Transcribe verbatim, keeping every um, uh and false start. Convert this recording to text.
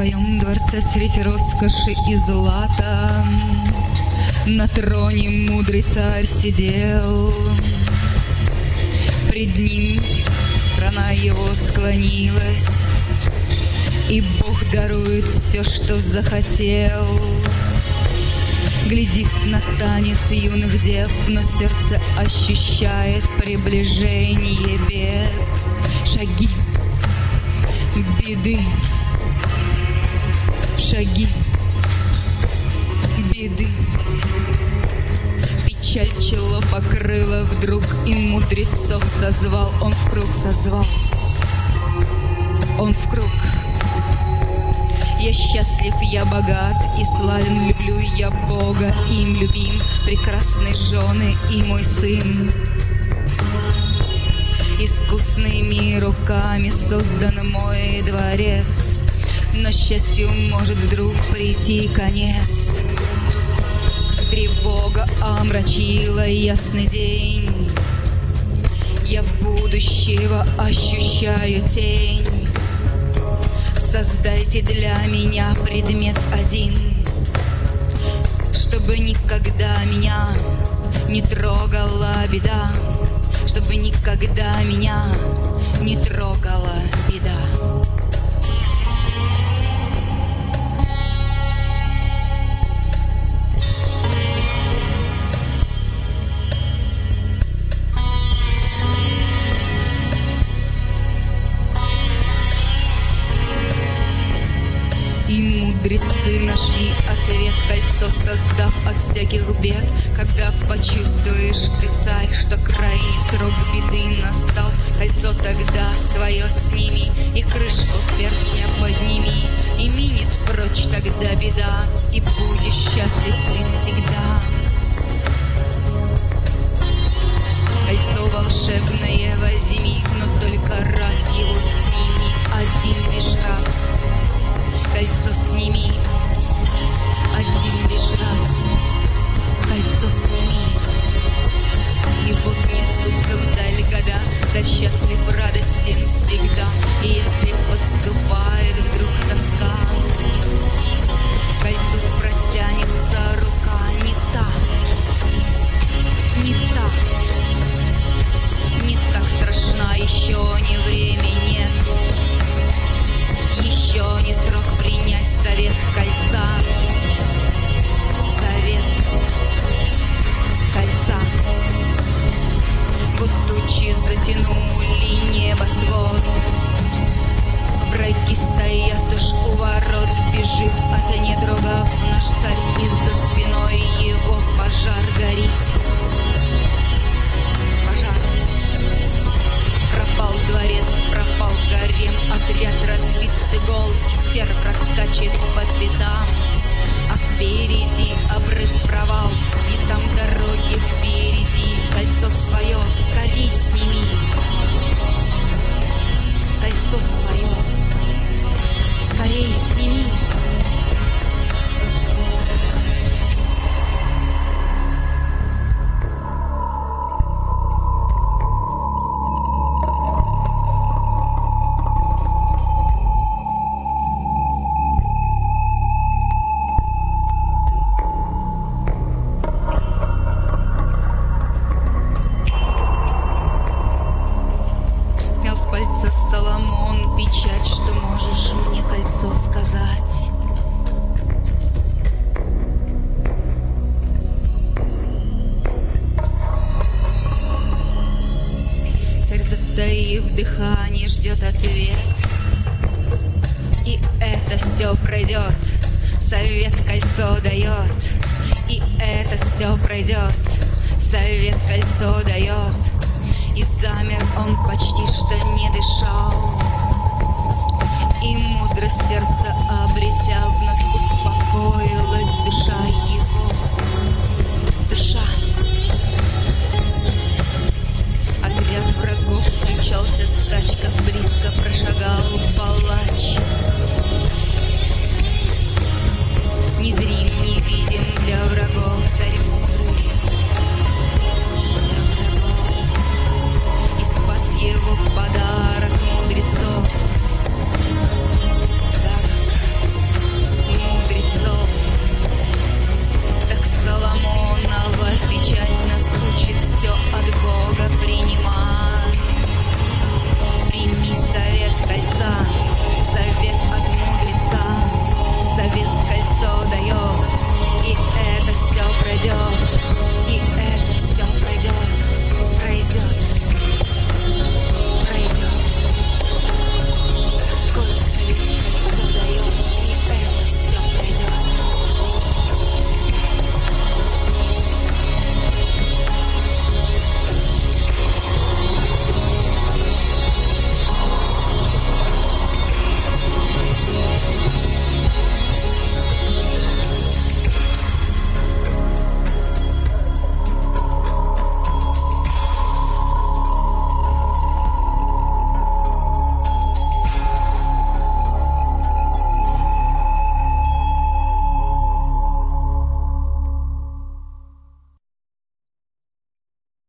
своем дворце средь роскоши и злата на троне мудрый царь сидел. Пред ним страна его склонилась, и Бог дарует все, что захотел. Глядит на танец юных дев, но сердце ощущает приближение бед. Шаги беды, шаги беды. Печаль чело покрыла вдруг, и мудрецов созвал. Он в круг созвал, он в круг. Я счастлив, я богат и славен, люблю я Бога, им любим, прекрасные жены и мой сын. Искусными руками создан мой дворец, но счастью может вдруг прийти конец. Тревога омрачила ясный день, я будущего ощущаю тень. Создайте для меня предмет один, чтобы никогда меня не трогала беда, чтобы никогда меня не трогала беда. Мудрецы нашли ответ, кольцо создав от всяких бед. Когда почувствуешь ты, царь, что крайний срок беды настал, кольцо тогда свое сними и крышку перстня подними, и минет прочь тогда беда, и будешь счастлив ты всегда. Кольцо волшебное возьми, но только раз его сними, один лишь раз. Кольцо сними, один лишь раз, кольцо сними. И вот несутся вдаль года, царь счастлив, радостен всегда. И если подступает вдруг тоска, к кольцу протянется рука не та, не та, не так страшна, еще не время, нет. Еще не срок принять совет кольца, совет кольца. Вот тучи затянули небосвод, враги стоят уж у ворот, бежит от недругов наш царь, и за спиной его пожар горит. Пожар. Пропал дворец, пропал гарем, отряд разбит и гол, и серб раскачет по пятам. А впереди обрыв, провал, и там дороги впереди. Кольцо свое скорей сними, кольцо свое скорей сними. Соломон печать, что можешь мне, кольцо, сказать. Царь, затаив дыхание, ждет ответ, и это все пройдет. Совет кольцо дает, и это все пройдет. Совет кольцо дает. И замер он, почти что не дышал, и мудрость сердца